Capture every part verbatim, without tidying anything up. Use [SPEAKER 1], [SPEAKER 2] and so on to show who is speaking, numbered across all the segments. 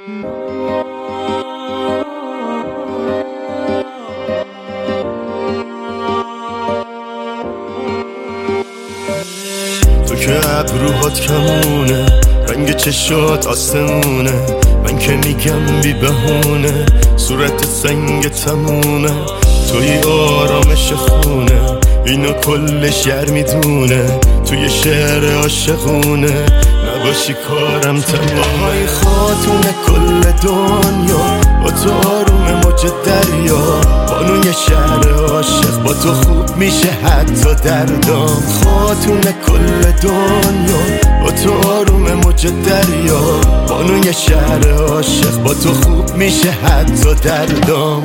[SPEAKER 1] تو که ابروهات کمونه، رنگ چشات آسمونه، من که میگم بی بهونه، صورت سنگ تمومه، توی آرامش خونه، اینو کل شهر میدونه، توی شهر عاشقونه، نباشی کارم تمومه. های خاتون کل دنیا، با تو آروم موج دریا، بانوی شهر عاشق، با تو خوب میشه حتی دردام. خاتون کل دنیا، با تو آروم موج دریا، بانوی شهر عاشق، با تو خوب میشه حتی دردام.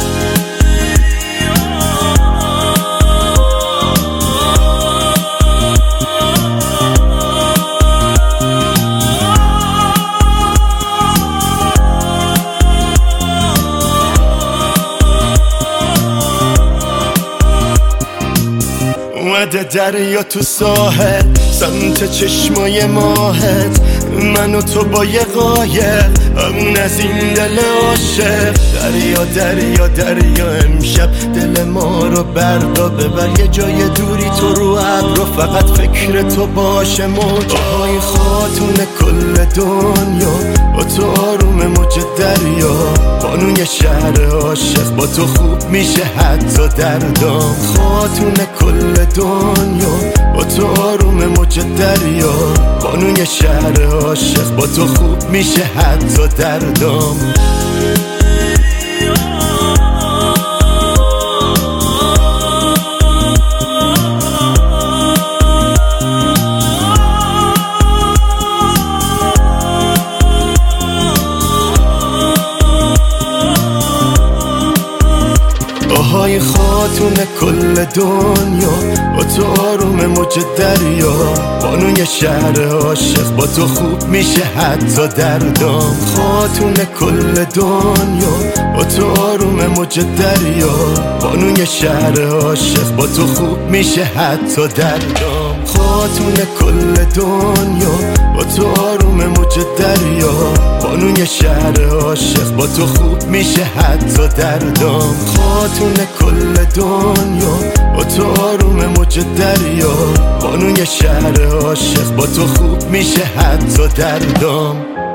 [SPEAKER 1] اومده دریا تو ساحل، سمت چشمای ماهت، من و تو با یه قایق، همون از این دل عاشق. دریا دریا دریا امشب دل ما رو بردا ببر، یه جای دوری تو رو ابرو، فقط فکر تو باشه. موجهای خاتون کل دنیا، با تو آروم موج دریا، بانوی شهر عاشق، با تو خوب میشه حتی دردام. خاتون کل دنیا، با تو آروم موج دریا، بانوی شهر عاشق، با تو خوب میشه حتی دردام. های خاتون کل دنیا، با تو آروم موج دریا، بانوی شهر عاشق، با تو خوب میشه حتی دردام. خاتون کل دنیا، با تو آروم موج دریا، بانوی شهر عاشق، با تو خوب میشه حتی دردام. خاتون کل دنیا، با تو آروم موج دریا، بانوی شهر عاشق، با تو خوب میشه حتی دردام. خاتون کل دنیا، با تو آروم موج دریا، بانوی شهر عاشق، با تو خوب میشه حتی دردام.